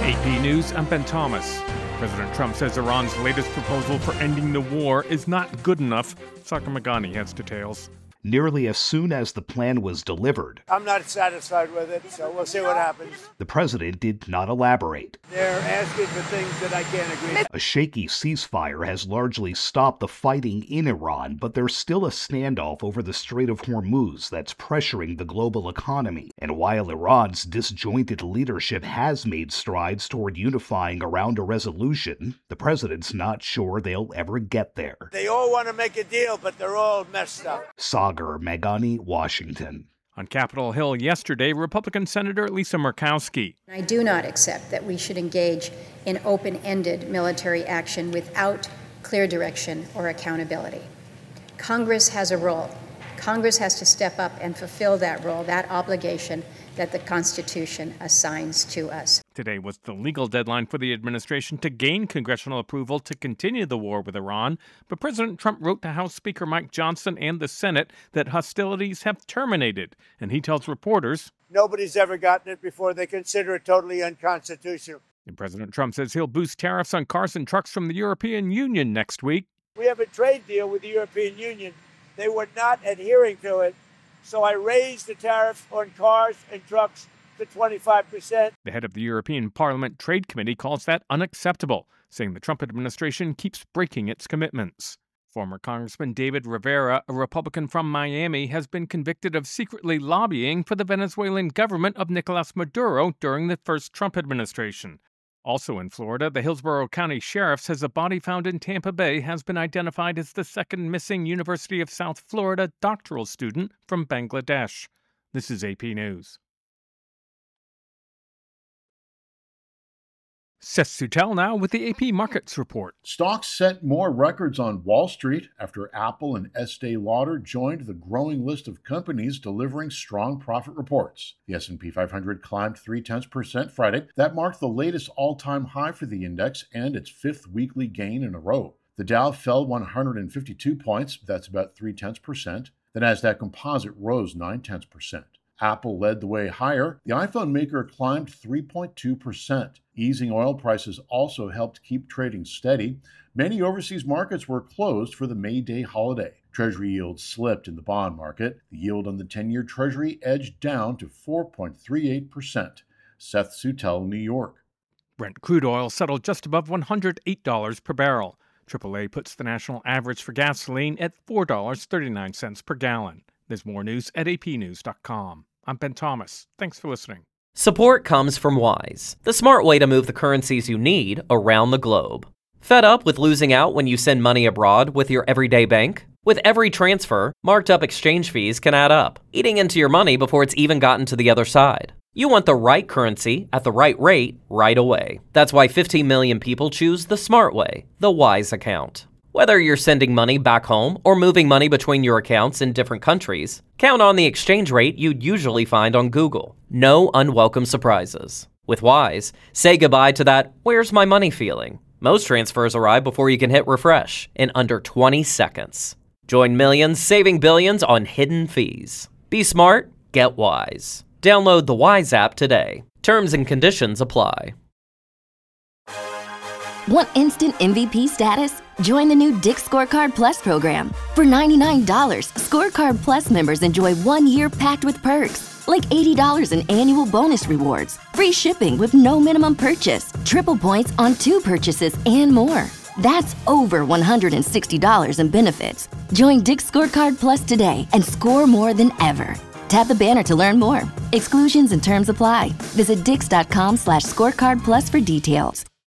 AP News, I'm Ben Thomas. President Trump says Iran's latest proposal for ending the war is not good enough. Saka Magani has details. Nearly as soon as the plan was delivered, I'm not satisfied with it, so we'll see what happens. The president did not elaborate. They're asking for things that I can't agree with. A shaky ceasefire has largely stopped the fighting in Iran, but there's still a standoff over the Strait of Hormuz that's pressuring the global economy. And while Iran's disjointed leadership has made strides toward unifying around a resolution, the president's not sure they'll ever get there. They all want to make a deal, but they're all messed up. Saka Magani, Washington. On Capitol Hill yesterday, Republican Senator Lisa Murkowski. I do not accept that we should engage in open-ended military action without clear direction or accountability. Congress has a role. Congress has to step up and fulfill that role, that obligation that the Constitution assigns to us. Today was the legal deadline for the administration to gain congressional approval to continue the war with Iran, but President Trump wrote to House Speaker Mike Johnson and the Senate that hostilities have terminated, and he tells reporters, nobody's ever gotten it before. They consider it totally unconstitutional. And President Trump says he'll boost tariffs on cars and trucks from the European Union next week. We have a trade deal with the European Union. They were not adhering to it. So I raised the tariff on cars and trucks to 25%. The head of the European Parliament Trade Committee calls that unacceptable, saying the Trump administration keeps breaking its commitments. Former Congressman David Rivera, a Republican from Miami, has been convicted of secretly lobbying for the Venezuelan government of Nicolas Maduro during the first Trump administration. Also in Florida, the Hillsborough County Sheriff says a body found in Tampa Bay has been identified as the second missing University of South Florida doctoral student from Bangladesh. This is AP News. Seth Suttel now with the AP Markets Report. Stocks set more records on Wall Street after Apple and Estee Lauder joined the growing list of companies delivering strong profit reports. The S&P 500 climbed 0.3% Friday. That marked the latest all-time high for the index and its fifth weekly gain in a row. The Dow fell 152 points, that's about 0.3%. The Nasdaq Composite rose 0.9%. Apple led the way higher. The iPhone maker climbed 3.2%. Easing oil prices also helped keep trading steady. Many overseas markets were closed for the May Day holiday. Treasury yields slipped in the bond market. The yield on the 10-year Treasury edged down to 4.38%. Seth Suttel, New York. Brent crude oil settled just above $108 per barrel. AAA puts the national average for gasoline at $4.39 per gallon. There's more news at apnews.com. I'm Ben Thomas. Thanks for listening. Support comes from Wise, the smart way to move the currencies you need around the globe. Fed up with losing out when you send money abroad with your everyday bank? With every transfer, marked up exchange fees can add up, eating into your money before it's even gotten to the other side. You want the right currency at the right rate right away. That's why 15 million people choose the smart way, the Wise account. Whether you're sending money back home or moving money between your accounts in different countries, count on the exchange rate you'd usually find on Google. No unwelcome surprises. With Wise, say goodbye to that "where's my money" feeling. Most transfers arrive before you can hit refresh in under 20 seconds. Join millions saving billions on hidden fees. Be smart, get Wise. Download the Wise app today. Terms and conditions apply. Want instant MVP status? Join the new Dick's Scorecard Plus program. For $99, Scorecard Plus members enjoy 1 year packed with perks, like $80 in annual bonus rewards, free shipping with no minimum purchase, triple points on 2 purchases, and more. That's over $160 in benefits. Join Dick's Scorecard Plus today and score more than ever. Tap the banner to learn more. Exclusions and terms apply. Visit dix.com/scorecardplus for details.